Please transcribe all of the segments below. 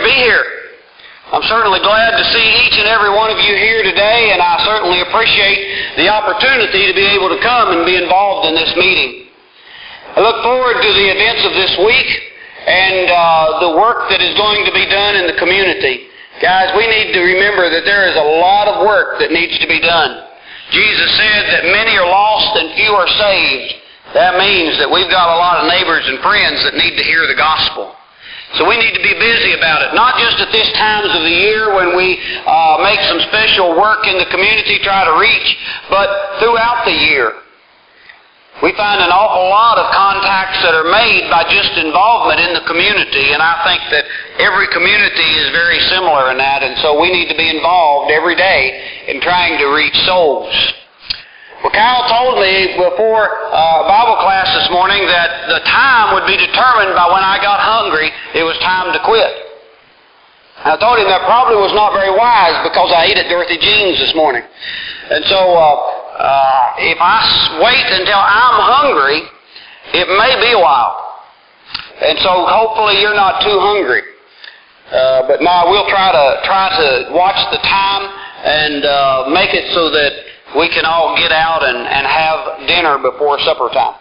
be here. I'm certainly glad to see each and every one of you here today, and I certainly appreciate the opportunity to be able to come and be involved in this meeting. I look forward to the events of this week and the work that is going to be done in the community. Guys, we need to remember that there is a lot of work that needs to be done. Jesus said that many are lost and few are saved. That means that we've got a lot of neighbors and friends that need to hear the gospel. So we need to be busy about it, not just at this times of the year when we make some special work in the community, try to reach, but throughout the year. We find an awful lot of contacts that are made by just involvement in the community, and I think that every community is very similar in that, and so we need to be involved every day in trying to reach souls. Well, Kyle told me before Bible class this morning that the time would be determined by when I got hungry. It was time to quit. I told him that probably was not very wise because I ate at Dorothy Jean's this morning. And so if I wait until I'm hungry, it may be a while. And so hopefully you're not too hungry. But no, we'll try to watch the time and make it so that we can all get out and have dinner before supper time.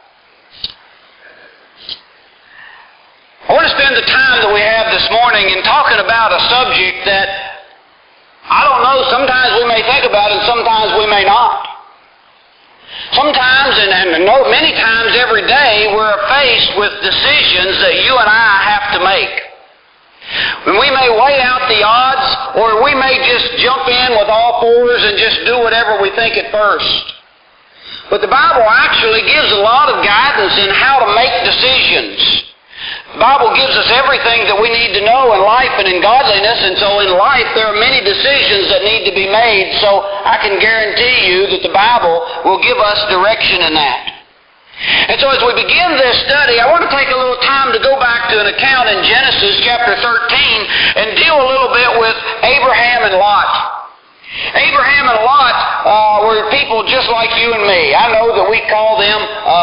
I want to spend the time that we have this morning in talking about a subject that, I don't know, sometimes we may think about and sometimes we may not. Sometimes, and many times every day, we're faced with decisions that you and I have to make. When we may weigh out the odds, or we may just jump in with all fours and just do whatever we think at first. But the Bible actually gives a lot of guidance in how to make decisions. The Bible gives us everything that we need to know in life and in godliness, and so in life there are many decisions that need to be made, so I can guarantee you that the Bible will give us direction in that. And so as we begin this study, I want to take a little time to go back to an account in Genesis chapter 13 and deal a little bit with Abraham and Lot. Abraham and Lot were people just like you and me. I know that we call them,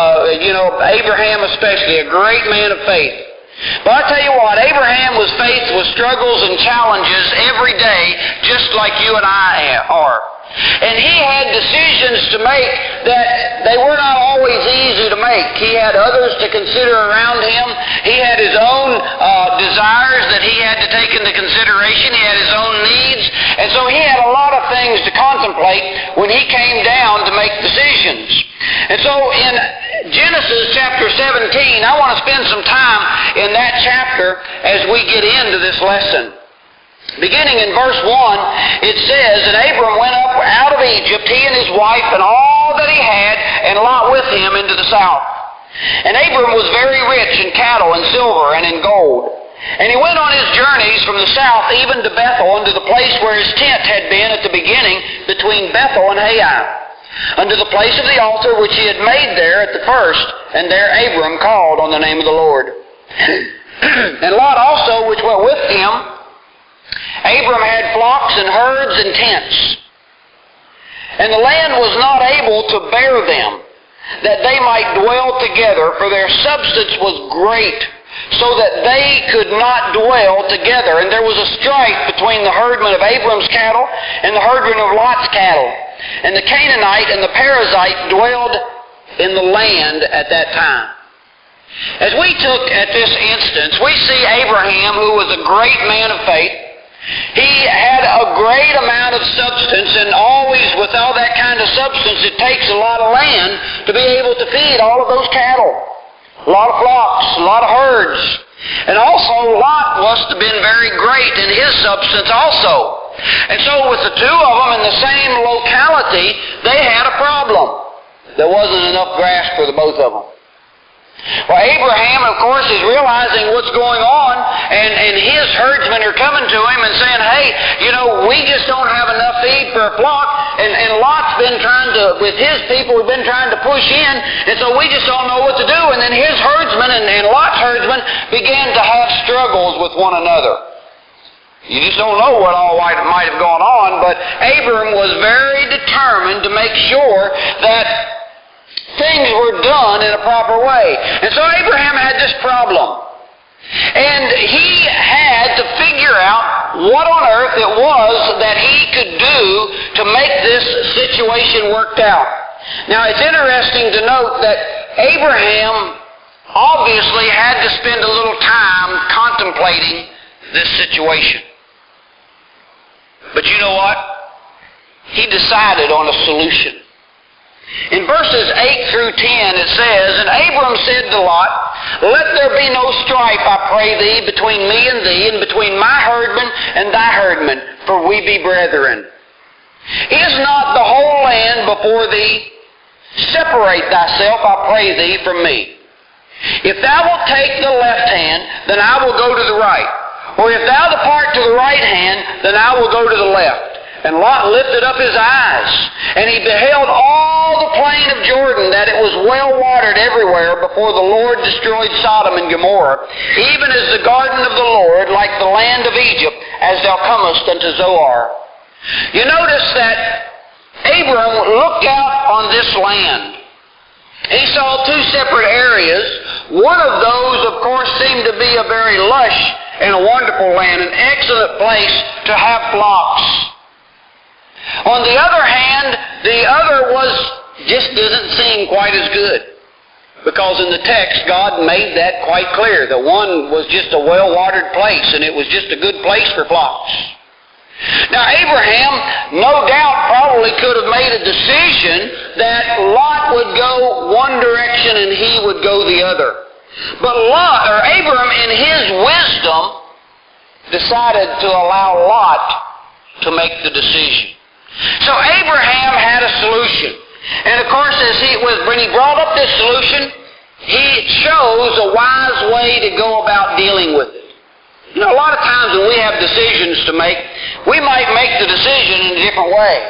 Abraham especially, a great man of faith. But I tell you what, Abraham was faced with struggles and challenges every day, just like you and I are. And he had decisions to make that they were not always easy to make. He had others to consider around him. He had his own desires that he had to take into consideration. He had his own needs. And so he had a lot of things to contemplate when he came down to make decisions. And so in Genesis chapter 17, I want to spend some time in that chapter as we get into this lesson. Beginning in verse 1, it says, "And Abram went up out of Egypt, he and his wife, and all that he had, and Lot with him into the south. And Abram was very rich in cattle and silver and in gold. And he went on his journeys from the south even to Bethel, unto the place where his tent had been at the beginning, between Bethel and Hai, unto the place of the altar which he had made there at the first, and there Abram called on the name of the Lord. And Lot also, which went with him, Abram had flocks and herds and tents. And the land was not able to bear them, that they might dwell together, for their substance was great, so that they could not dwell together. And there was a strife between the herdmen of Abram's cattle and the herdmen of Lot's cattle. And the Canaanite and the Perizzite dwelled in the land at that time." As we took at this instance, we see Abraham, who was a great man of faith. He had a great amount of substance, and always with all that kind of substance, it takes a lot of land to be able to feed all of those cattle. A lot of flocks, a lot of herds. And also, Lot must have been very great in his substance also. And so with the two of them in the same locality, they had a problem. There wasn't enough grass for the both of them. Well, Abraham, of course, is realizing what's going on, and his herdsmen are coming to him and saying, "Hey, we just don't have enough feed for a flock, and Lot's been trying to, with his people, we've been trying to push in, and so we just don't know what to do." And then his herdsmen and Lot's herdsmen began to have struggles with one another. You just don't know what all might have gone on, but Abram was very determined to make sure that things were done in a proper way. And so Abraham had this problem. And he had to figure out what on earth it was that he could do to make this situation worked out. Now, it's interesting to note that Abraham obviously had to spend a little time contemplating this situation. But you know what? He decided on a solution. In verses 8 through 10 it says, "And Abram said to Lot, Let there be no strife, I pray thee, between me and thee, and between my herdmen and thy herdmen, for we be brethren. Is not the whole land before thee? Separate thyself, I pray thee, from me. If thou wilt take the left hand, then I will go to the right. Or if thou depart to the right hand, then I will go to the left. And Lot lifted up his eyes, and he beheld all the plain of Jordan, that it was well watered everywhere before the Lord destroyed Sodom and Gomorrah, even as the garden of the Lord, like the land of Egypt, as thou comest unto Zoar." You notice that Abram looked out on this land. He saw two separate areas. One of those, of course, seemed to be a very lush and a wonderful land, an excellent place to have flocks. On the other hand, the other just doesn't seem quite as good. Because in the text, God made that quite clear. The one was just a well-watered place, and it was just a good place for flocks. Now, Abraham, no doubt, probably could have made a decision that Lot would go one direction and he would go the other. But Abram, in his wisdom, decided to allow Lot to make the decision. So Abraham had a solution. And of course, when he brought up this solution, he chose a wise way to go about dealing with it. You know, a lot of times when we have decisions to make, we might make the decision in a different way.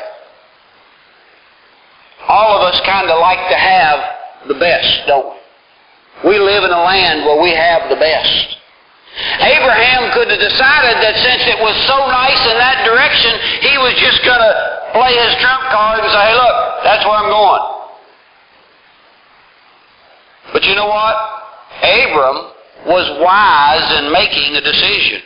All of us kind of like to have the best, don't we? We live in a land where we have the best. Abraham could have decided that since it was so nice in that direction, he was just going to play his trump card and say, "Hey, look, that's where I'm going." But you know what? Abram was wise in making a decision.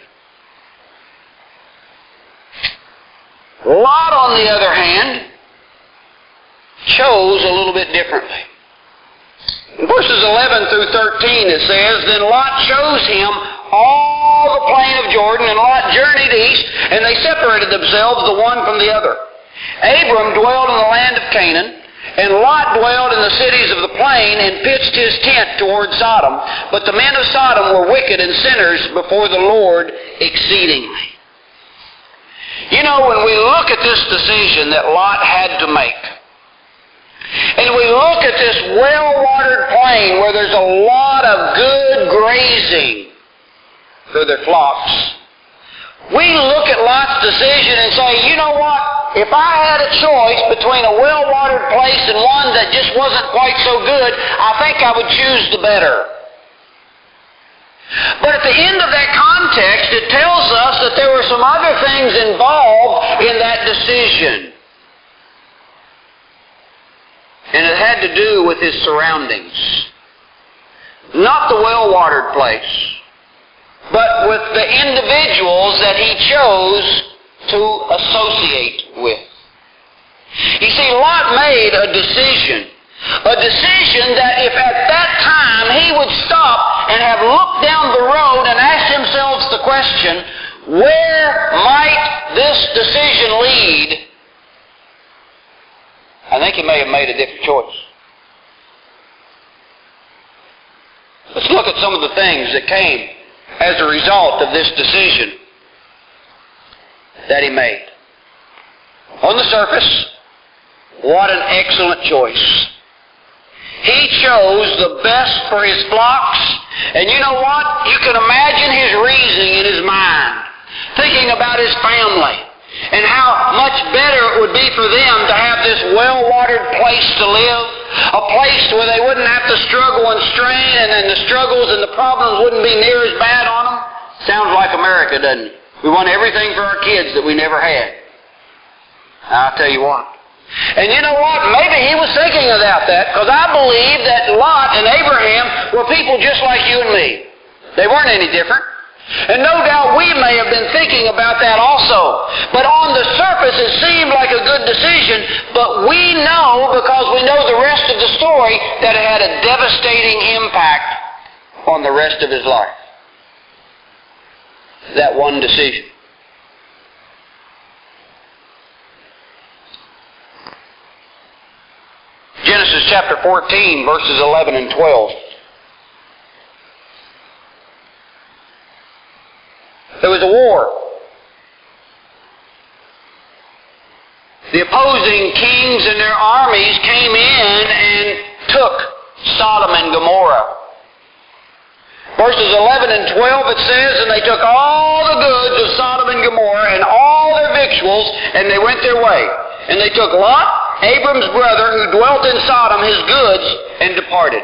Lot, on the other hand, chose a little bit differently. In verses 11 through 13 it says, "Then Lot chose him all the plain of Jordan, and Lot journeyed east, and they separated themselves the one from the other. Abram dwelled in the land of Canaan, and Lot dwelled in the cities of the plain, and pitched his tent toward Sodom. But the men of Sodom were wicked and sinners before the Lord exceedingly." You know, when we look at this decision that Lot had to make, and we look at this well-watered plain where there's a lot of good grazing for their flocks, we look at Lot's decision and say, you know what? If I had a choice between a well-watered place and one that just wasn't quite so good, I think I would choose the better. But at the end of that context, it tells us that there were some other things involved in that decision. And it had to do with his surroundings. Not the well-watered place, but with the individuals that he chose to associate with. You see, Lot made a decision that if at that time he would stop and have looked down the road and asked himself the question, where might this decision lead? I think he may have made a different choice. Let's look at some of the things that came as a result of this decision that he made. On the surface, what an excellent choice. He chose the best for his flocks, and you know what? You can imagine his reasoning in his mind, thinking about his family, and how much better it would be for them to have this well-watered place to live, a place where they wouldn't have to struggle and strain, and then the struggles and the problems wouldn't be near as bad on them. Sounds like America, doesn't it? We want everything for our kids that we never had. I'll tell you what. And you know what? Maybe he was thinking about that, because I believe that Lot and Abraham were people just like you and me. They weren't any different. And no doubt we may have been thinking about that also. But on the surface it seemed like a good decision, but we know, because we know the rest of the story, that it had a devastating impact on the rest of his life. That one decision. Genesis chapter 14, verses 11 and 12. There was a war. The opposing kings and their armies came in and took Sodom and Gomorrah. Verses 11 and 12 it says, and they took all the goods of Sodom and Gomorrah and all their victuals, and they went their way. And they took Lot, Abram's brother, who dwelt in Sodom, his goods, and departed.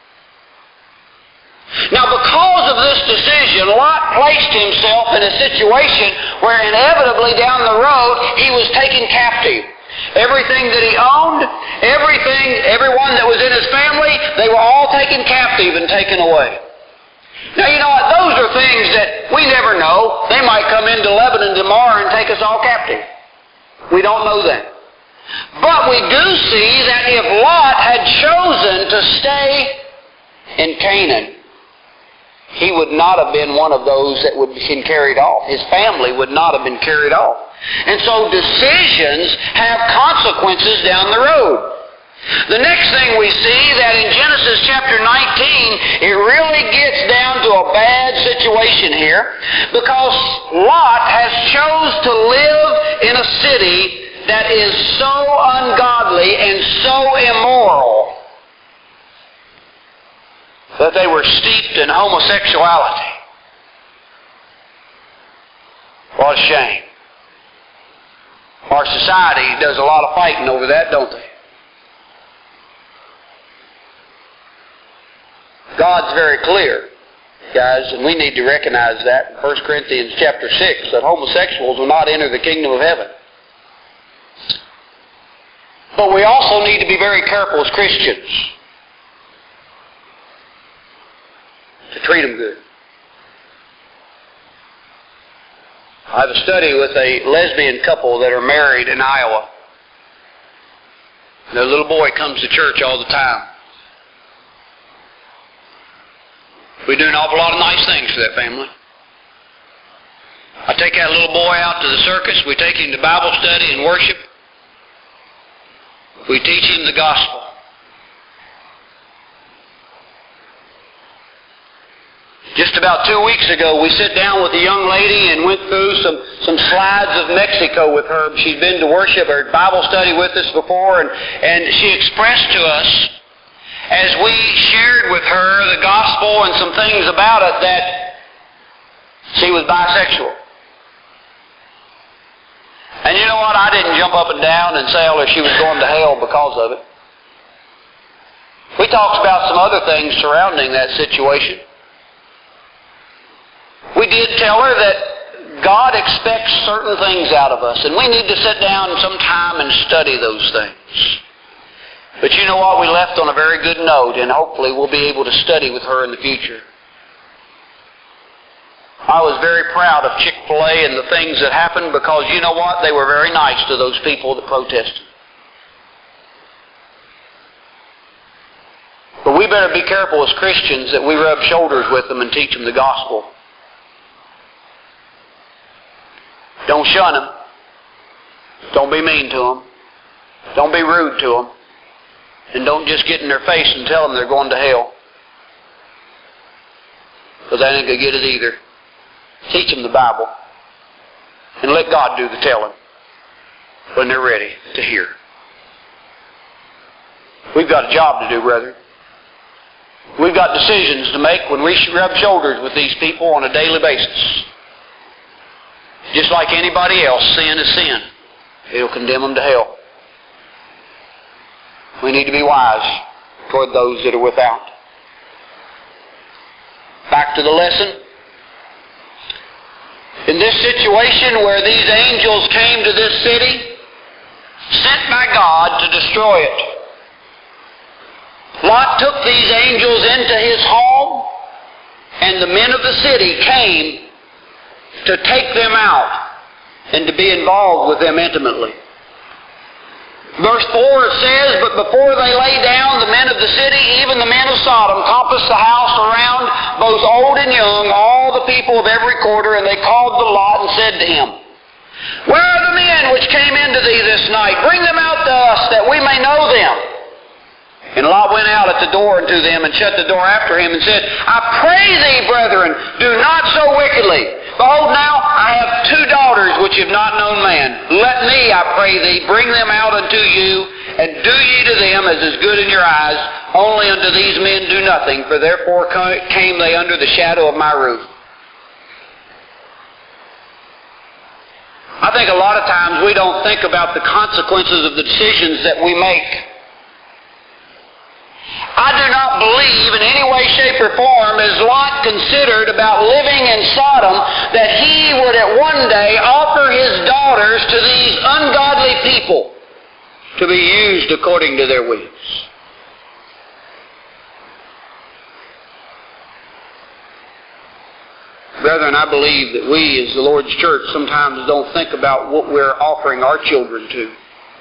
Now, because of this decision, Lot placed himself in a situation where inevitably down the road he was taken captive. Everything that he owned, everyone that was in his family, they were all taken captive and taken away. Now, you know what? Those are things that we never know. They might come into Lebanon tomorrow and take us all captive. We don't know that. But we do see that if Lot had chosen to stay in Canaan, he would not have been one of those that would have been carried off. His family would not have been carried off. And so decisions have consequences down the road. The next thing we see that in Genesis chapter 19, it really gets down to a bad situation here, because Lot has chose to live in a city that is so ungodly and so immoral that they were steeped in homosexuality. What a shame. Our society does a lot of fighting over that, don't they? God's very clear, guys, and we need to recognize that in 1 Corinthians chapter 6, that homosexuals will not enter the kingdom of heaven. But we also need to be very careful as Christians to treat them good. I have a study with a lesbian couple that are married in Iowa. Their little boy comes to church all the time. We do an awful lot of nice things for that family. I take that little boy out to the circus. We take him to Bible study and worship. We teach him the gospel. Just about 2 weeks ago, we sat down with a young lady and went through some slides of Mexico with her. She'd been to worship or Bible study with us before, and she expressed to us, as we shared with her the gospel and some things about it, that she was bisexual. And you know what? I didn't jump up and down and tell her she was going to hell because of it. We talked about some other things surrounding that situation. We did tell her that God expects certain things out of us, and we need to sit down sometime and study those things. But you know what? We left on a very good note, and hopefully we'll be able to study with her in the future. I was very proud of Chick-fil-A and the things that happened, because you know what? They were very nice to those people that protested. But we better be careful as Christians that we rub shoulders with them and teach them the gospel. Don't shun them. Don't be mean to them. Don't be rude to them. And don't just get in their face and tell them they're going to hell. Because they ain't going to get it either. Teach them the Bible. And let God do the telling when they're ready to hear. We've got a job to do, brethren. We've got decisions to make when we rub shoulders with these people on a daily basis. Just like anybody else, sin is sin. It'll condemn them to hell. We need to be wise toward those that are without. Back to the lesson. In this situation where these angels came to this city, sent by God to destroy it, Lot took these angels into his home, and the men of the city came to take them out and to be involved with them intimately. Verse 4 it says, "But before they lay down, the men of the city, even the men of Sodom, compassed the house around, both old and young, all the people of every quarter, and they called to Lot and said to him, Where are the men which came into thee this night? Bring them out to us, that we may know them. And Lot went out at the door unto them, and shut the door after him, and said, I pray thee, brethren, do not so wickedly. Behold, now I have 2 daughters which have not known man. Let me, I pray thee, bring them out unto you, and do ye to them as is good in your eyes. Only unto these men do nothing, for therefore came they under the shadow of my roof." I think a lot of times we don't think about the consequences of the decisions that we make. I do not believe in any way, shape, or form, as Lot considered about living in Sodom, that he would at one day offer his daughters to these ungodly people to be used according to their whims. Brethren, I believe that we as the Lord's church sometimes don't think about what we're offering our children to.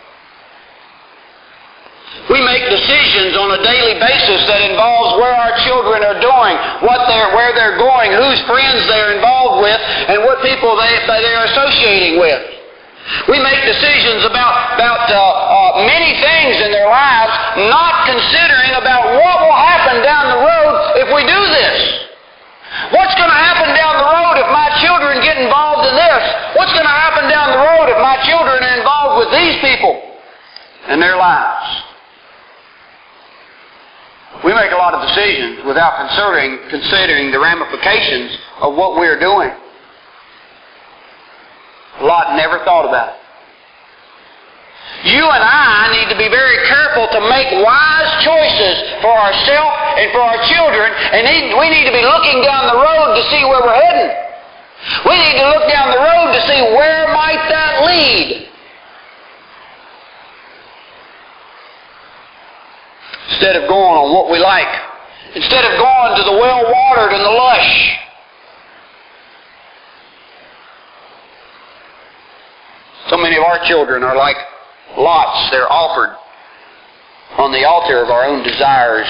We make decisions on a daily basis that involves where our children are doing, where they're going, whose friends they're involved with, and what people they're associating with. We make decisions about many things in their lives, not considering about what will happen down the road if we do this. What's going to happen down the road if my children get involved in this? What's going to happen down the road if my children are involved with these people in their lives? We make a lot of decisions without considering the ramifications of what we're doing. Lot never thought about it. You and I need to be very careful to make wise choices for ourselves and for our children, and we need to be looking down the road to see where we're heading. We need to look down the road to see where might that lead. Instead of going on what we like. Instead of going to the well-watered and the lush. So many of our children are like lots. They're offered on the altar of our own desires.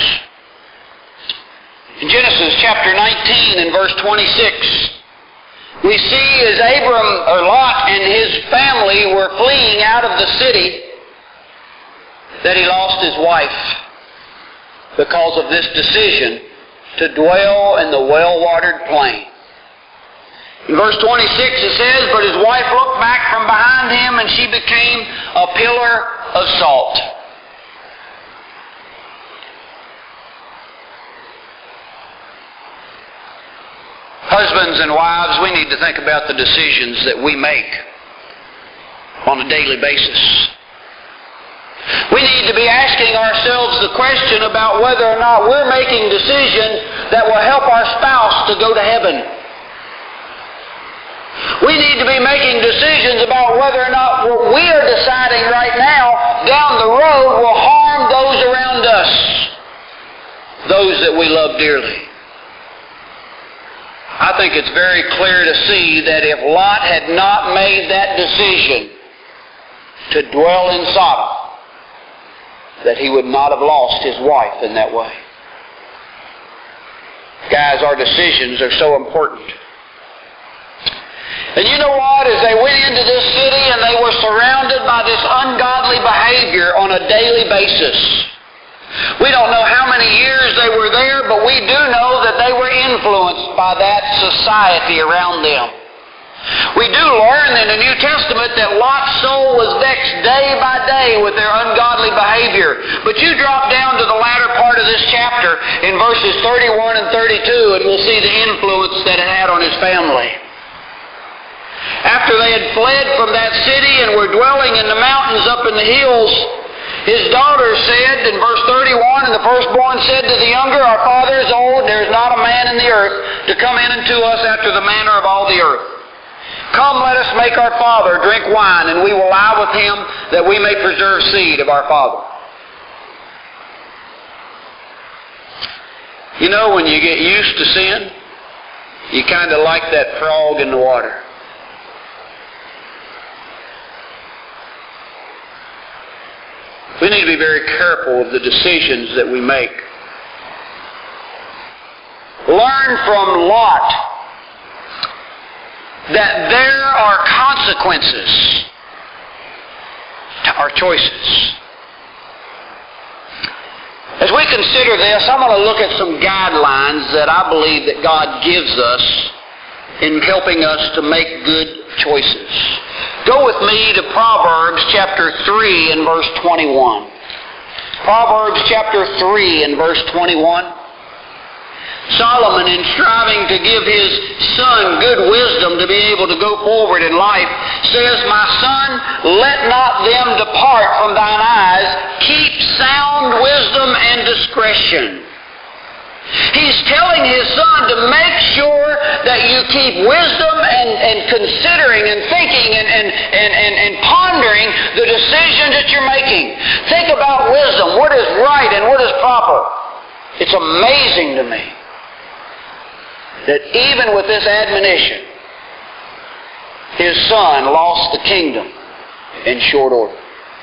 In Genesis chapter 19 and verse 26, we see as Lot and his family were fleeing out of the city that he lost his wife because of this decision to dwell in the well-watered plain. In verse 26 it says, "But his wife looked back from behind him, and she became a pillar of salt." Husbands and wives, we need to think about the decisions that we make on a daily basis. We need to be asking ourselves the question about whether or not we're making decisions that will help our spouse to go to heaven. We need to be making decisions about whether or not what we are deciding right now down the road will harm those around us, those that we love dearly. I think it's very clear to see that if Lot had not made that decision to dwell in Sodom, that he would not have lost his wife in that way. Guys, our decisions are so important. And you know what? As they went into this city and they were surrounded by this ungodly behavior on a daily basis. We don't know how many years they were there, but we do know that they were influenced by that society around them. We do learn in the New Testament that Lot's soul was vexed day by day with their ungodly behavior. But you drop down to the latter part of this chapter in verses 31 and 32, and we'll see the influence that it had on his family. After they had fled from that city and were dwelling in the mountains up in the hills, his daughters said, in verse 31, "And the firstborn said to the younger, Our father is old, there is not a man in the earth to come in unto us after the manner of all the earth. Come, let us make our father drink wine, and we will lie with him, that we may preserve seed of our father." You know, when you get used to sin, you kind of like that frog in the water. We need to be very careful of the decisions that we make. Learn from Lot that there are consequences to our choices. As we consider this, I'm going to look at some guidelines that I believe that God gives us in helping us to make good choices. Go with me to Proverbs chapter 3 and verse 21. Proverbs chapter 3 and verse 21. Solomon, in striving to give his son good wisdom to be able to go forward in life, says, "My son, let not them depart from thine eyes. Keep sound wisdom and discretion." He's telling his son to make sure that you keep wisdom and considering and thinking and pondering the decisions that you're making. Think about wisdom, what is right and what is proper. It's amazing to me that even with this admonition, his son lost the kingdom in short order.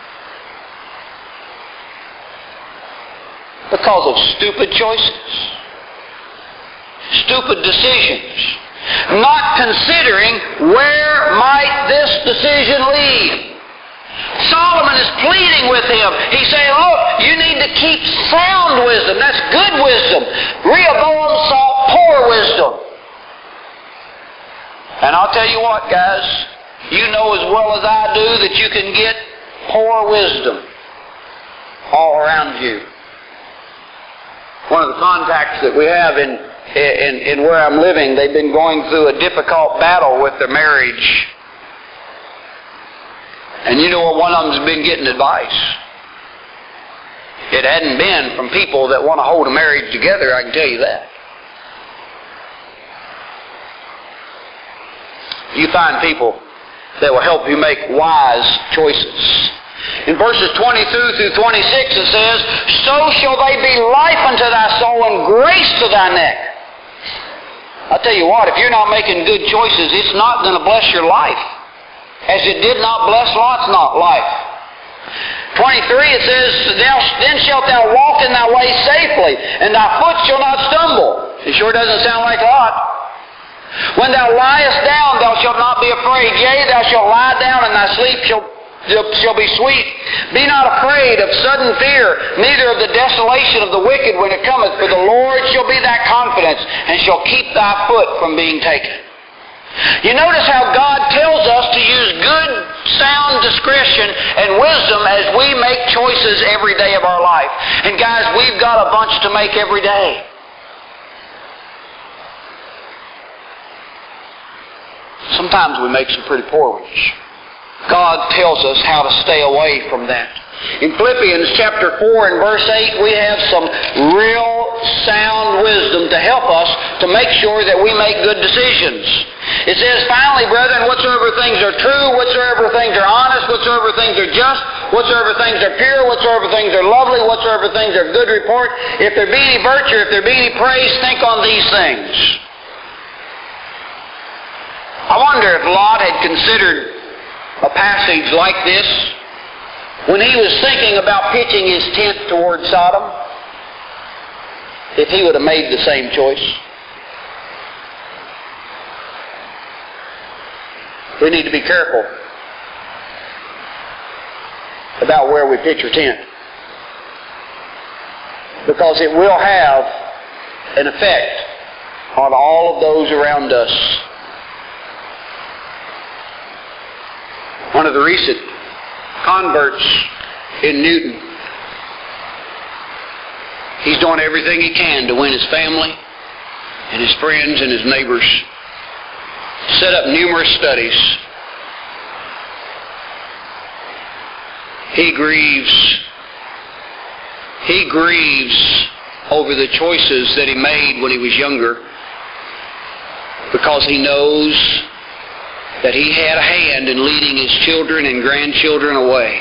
Because of stupid choices. Stupid decisions. Not considering where might this decision lead. Solomon is pleading with him. He's saying, look, you need to keep sound wisdom. That's good wisdom. Rehoboam sought poor wisdom. And I'll tell you what, guys, you know as well as I do that you can get poor wisdom all around you. One of the contacts that we have in where I'm living, they've been going through a difficult battle with their marriage. And you know what, one of them's been getting advice. It hadn't been from people that want to hold a marriage together, I can tell you that. You find people that will help you make wise choices. In verses 22 through 26 it says, "So shall they be life unto thy soul and grace to thy neck." I'll tell you what, if you're not making good choices, it's not going to bless your life. As it did not bless Lot's life. 23 it says, "Then shalt thou walk in thy way safely, and thy foot shall not stumble." It sure doesn't sound like Lot. "When thou liest down, thou shalt not be afraid. Yea, thou shalt lie down, and thy sleep shall be sweet. Be not afraid of sudden fear, neither of the desolation of the wicked when it cometh. For the Lord shall be thy confidence, and shall keep thy foot from being taken." You notice how God tells us to use good, sound discretion and wisdom as we make choices every day of our life. And guys, we've got a bunch to make every day. Sometimes we make some pretty poor ones. God tells us how to stay away from that. In Philippians chapter 4 and verse 8, we have some real sound wisdom to help us to make sure that we make good decisions. It says, "Finally, brethren, whatsoever things are true, whatsoever things are honest, whatsoever things are just, whatsoever things are pure, whatsoever things are lovely, whatsoever things are good report, if there be any virtue, if there be any praise, think on these things." I wonder if Lot had considered a passage like this when he was thinking about pitching his tent toward Sodom, if he would have made the same choice. We need to be careful about where we pitch our tent, because it will have an effect on all of those around us. One of the recent converts in Newton, he's doing everything he can to win his family and his friends and his neighbors. Set up numerous studies. He grieves over the choices that he made when he was younger, because he knows that he had a hand in leading his children and grandchildren away.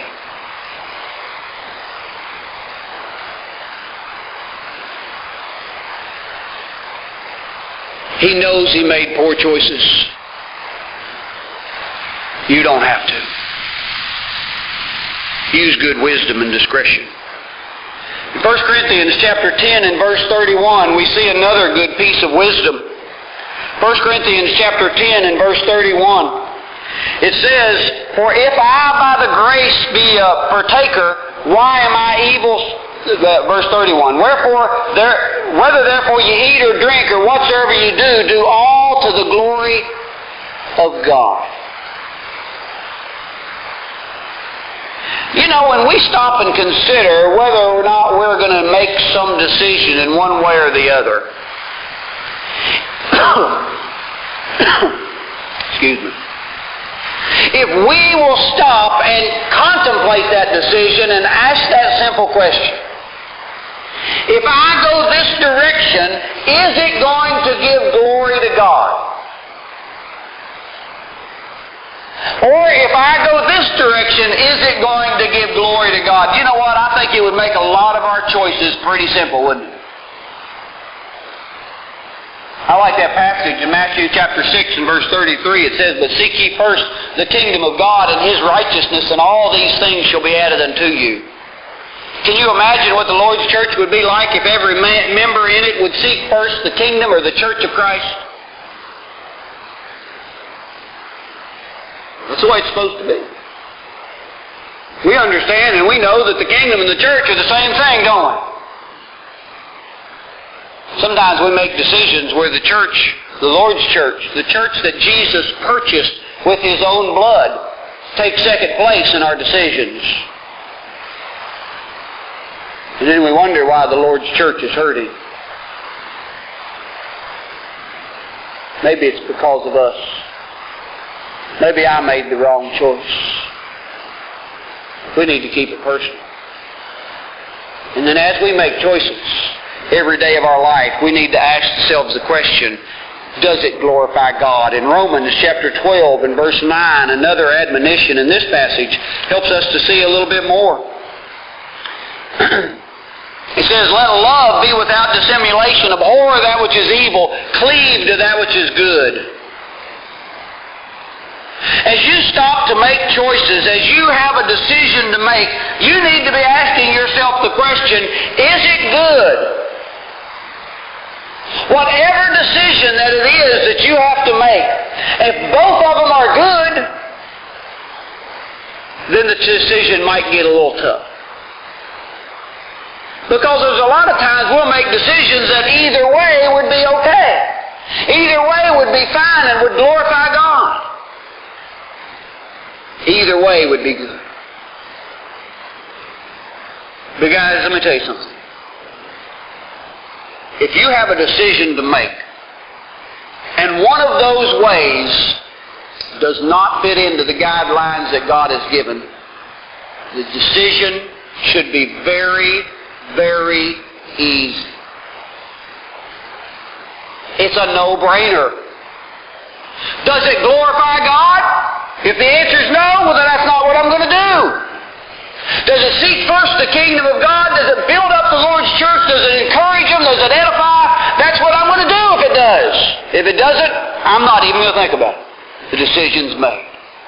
He knows he made poor choices. You don't have to. use good wisdom and discretion. In 1 Corinthians chapter 10 and verse 31, we see another good piece of wisdom. 1 Corinthians chapter 10 and verse 31. It says, "For if I by the grace be a partaker, why am I evil?" Verse 31. Whether therefore you eat or drink or whatsoever you do, do all to the glory of God. You know, when we stop and consider whether or not we're going to make some decision in one way or the other, excuse me. If we will stop and contemplate that decision and ask that simple question, if I go this direction, is it going to give glory to God? Or if I go this direction, is it going to give glory to God? You know what? I think it would make a lot of our choices pretty simple, wouldn't it? I like that passage in Matthew chapter 6 and verse 33. It says, "But seek ye first the kingdom of God and His righteousness, and all these things shall be added unto you." Can you imagine what the Lord's church would be like if every member in it would seek first the kingdom or the church of Christ? That's the way it's supposed to be. We understand and we know that the kingdom and the church are the same thing, don't we? Sometimes we make decisions where the church, the Lord's church, the church that Jesus purchased with His own blood, takes second place in our decisions. And then we wonder why the Lord's church is hurting. Maybe it's because of us. Maybe I made the wrong choice. We need to keep it personal. And then as we make choices every day of our life, we need to ask ourselves the question, does it glorify God? In Romans chapter 12 and verse 9, another admonition in this passage helps us to see a little bit more. It says, "Let love be without dissimulation, abhor that which is evil, cleave to that which is good." As you stop to make choices, as you have a decision to make, you need to be asking yourself the question, is it good? Whatever decision that it is that you have to make, if both of them are good, then the decision might get a little tough. Because there's a lot of times we'll make decisions that either way would be okay. Either way would be fine and would glorify God. Either way would be good. But guys, let me tell you something. If you have a decision to make, and one of those ways does not fit into the guidelines that God has given, the decision should be very, very easy. It's a no-brainer. Does it glorify God? If the answer is no, well then that's not what I'm going to do. Does it seek first the kingdom of God? Does it build up the Lord's church? Does it encourage them? Does it edify? That's what I'm going to do if it does. If it doesn't, I'm not even going to think about it. The decision's made.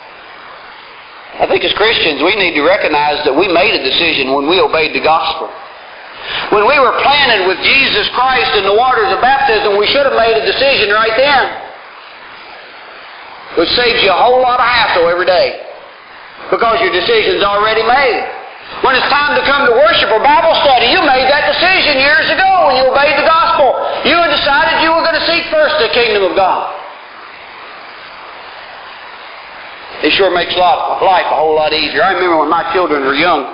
I think as Christians we need to recognize that we made a decision when we obeyed the gospel. When we were planted with Jesus Christ in the waters of baptism, we should have made a decision right then, which saves you a whole lot of hassle every day, because your decision's already made. When it's time to come to worship or Bible study, you made that decision years ago when you obeyed the gospel. You had decided you were going to seek first the kingdom of God. It sure makes life a whole lot easier. I remember when my children were young,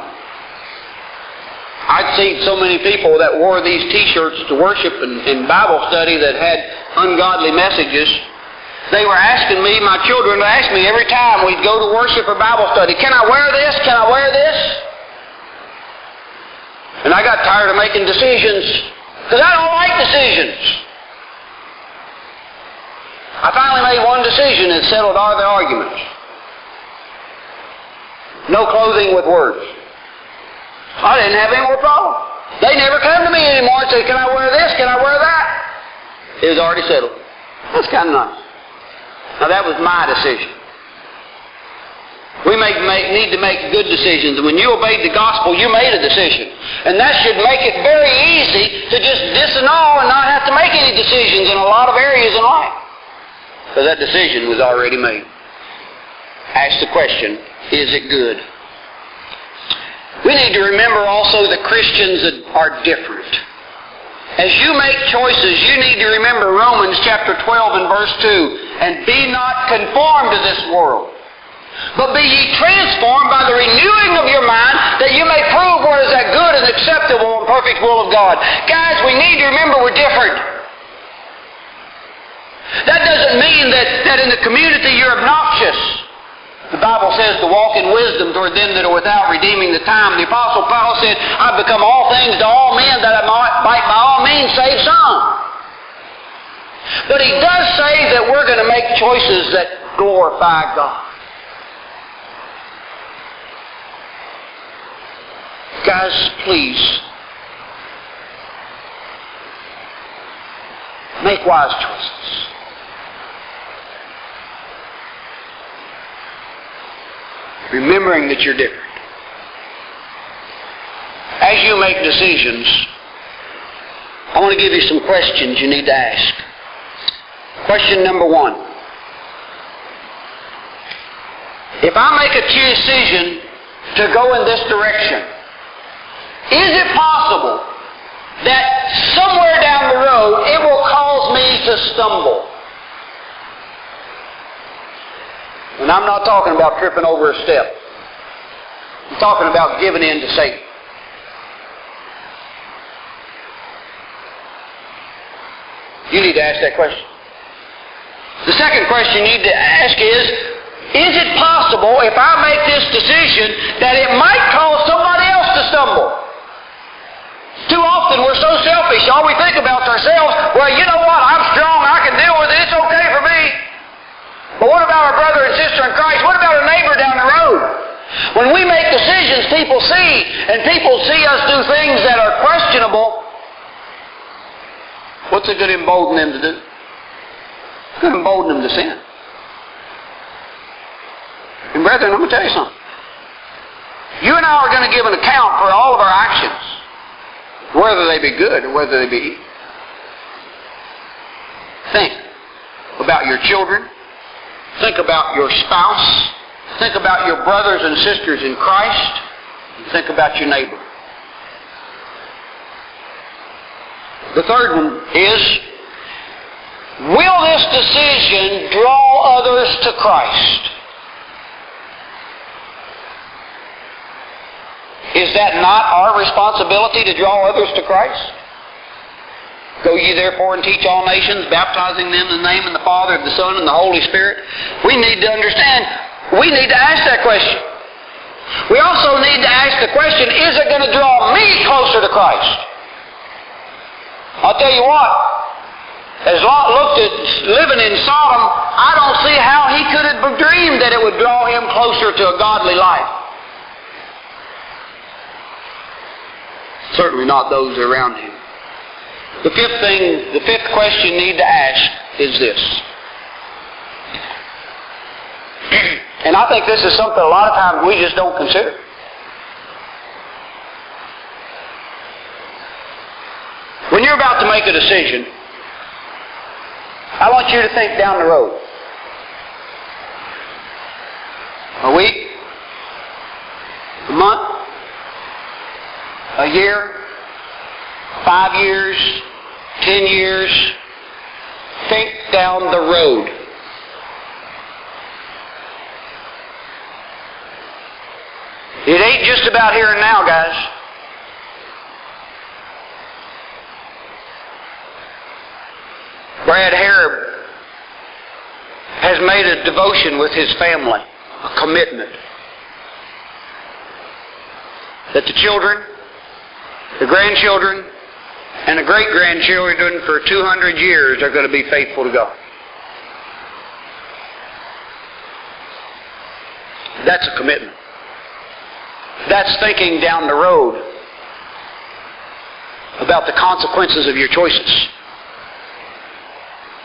I'd seen so many people that wore these T-shirts to worship and Bible study that had ungodly messages. They were asking me, my children would ask me every time we'd go to worship or Bible study, can I wear this? Can I wear this? And I got tired of making decisions, because I don't like decisions. I finally made one decision and settled all the arguments. No clothing with words. I didn't have any more problem. They never come to me anymore and say, can I wear this? Can I wear that? It was already settled. That's kind of nice. Now that was my decision. We need to make good decisions. When you obeyed the gospel, you made a decision. And that should make it very easy to just disannul and not have to make any decisions in a lot of areas in life. Because that decision was already made. Ask the question, is it good? We need to remember also that Christians are different. As you make choices, you need to remember Romans chapter 12 and verse 2. And be not conformed to this world, but be ye transformed by the renewing of your mind, that you may prove what is that good and acceptable and perfect will of God. Guys, we need to remember we're different. That doesn't mean that in the community you're obnoxious. The Bible says to walk in wisdom toward them that are without, redeeming the time. The Apostle Paul said, I've become all things to all men, that I might by all means save some. But he does say that we're going to make choices that glorify God. Guys, please, make wise choices. Remembering that you're different. As you make decisions, I want to give you some questions you need to ask. Question number 1. If I make a decision to go in this direction, is it possible that somewhere down the road it will cause me to stumble? And I'm not talking about tripping over a step. I'm talking about giving in to Satan. You need to ask that question. The second question you need to ask is it possible if I make this decision that it might cause somebody else to stumble? Too often we're so selfish. All we think about is ourselves. Well, you know what? I'm strong. I can deal with it. It's okay for me. But what about our brother and sister in Christ? What about a neighbor down the road? When we make decisions, people see, and people see us do things that are questionable. What's it going to embolden them to do? It's going to embolden them to sin. And brethren, I'm going to tell you something. You and I are going to give an account for all of our actions, whether they be good or whether they be evil. Think about your children. Think about your spouse. Think about your brothers and sisters in Christ. And think about your neighbor. The third one is, will this decision draw others to Christ? Is that not our responsibility to draw others to Christ? Go ye therefore and teach all nations, baptizing them in the name of the Father, of the Son, and the Holy Spirit. We need to understand, we need to ask that question. We also need to ask the question, is it going to draw me closer to Christ? I'll tell you what, as Lot looked at living in Sodom, I don't see how he could have dreamed that it would draw him closer to a godly life. Certainly not those around him. The fifth question you need to ask is this. And I think this is something a lot of times we just don't consider. When you're about to make a decision, I want you to think down the road. A week, a month, a year, 5 years, 10 years. Think down the road. It ain't just about here and now, guys. Brad Harrod has made a devotion with his family, a commitment, that the children, the grandchildren, and the great-grandchildren for 200 years are going to be faithful to God. That's a commitment. That's thinking down the road about the consequences of your choices.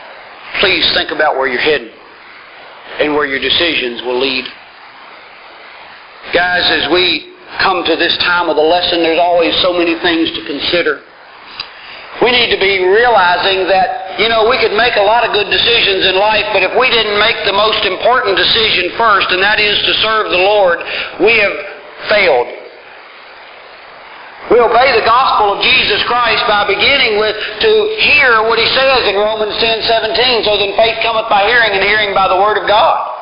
Please think about where you're heading and where your decisions will lead. Guys, as we come to this time of the lesson, there's always so many things to consider. We need to be realizing that, we could make a lot of good decisions in life, but if we didn't make the most important decision first, and that is to serve the Lord, we have failed. We obey the gospel of Jesus Christ by beginning to hear what He says in Romans 10:17, so then faith cometh by hearing, and hearing by the Word of God.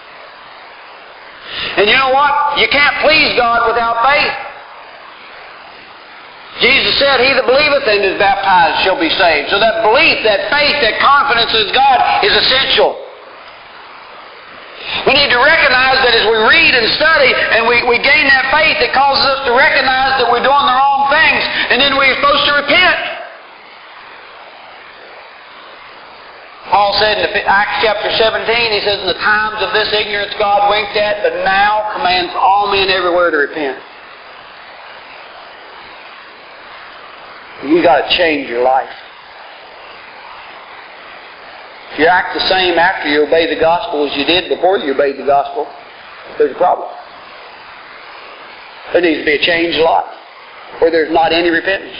And you know what? You can't please God without faith. Jesus said, "He that believeth and is baptized shall be saved." So that belief, that faith, that confidence in God is essential. We need to recognize that as we read and study and we gain that faith, it causes us to recognize that we're doing the wrong things, and then we're supposed to repent. Paul said in Acts chapter 17, he says, "In the times of this ignorance God winked at, but now commands all men everywhere to repent." You've got to change your life. If you act the same after you obey the gospel as you did before you obeyed the gospel, there's a problem. There needs to be a changed life where there's not any repentance.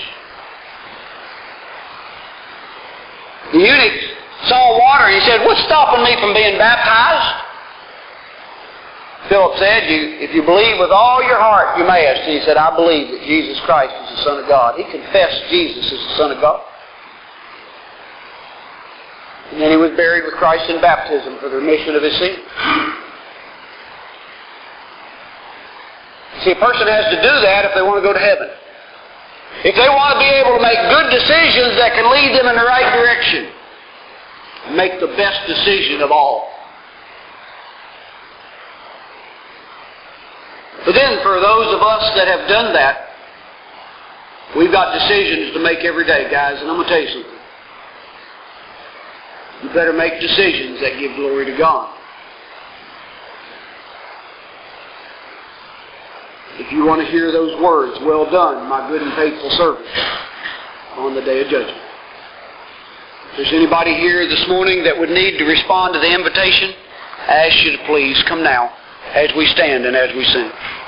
The eunuch saw water and he said, "What's stopping me from being baptized?" Philip said, "If you believe with all your heart, you mayest." And he said, "I believe that Jesus Christ is the Son of God." He confessed Jesus as the Son of God. And then he was buried with Christ in baptism for the remission of his sins. See, a person has to do that if they want to go to heaven. If they want to be able to make good decisions that can lead them in the right direction. Make the best decision of all. But then for those of us that have done that, we've got decisions to make every day, guys, and I'm going to tell you something. You better make decisions that give glory to God. If you want to hear those words, "Well done, my good and faithful servant," on the day of judgment. If there's anybody here this morning that would need to respond to the invitation, I ask you to please come now as we stand and as we sing.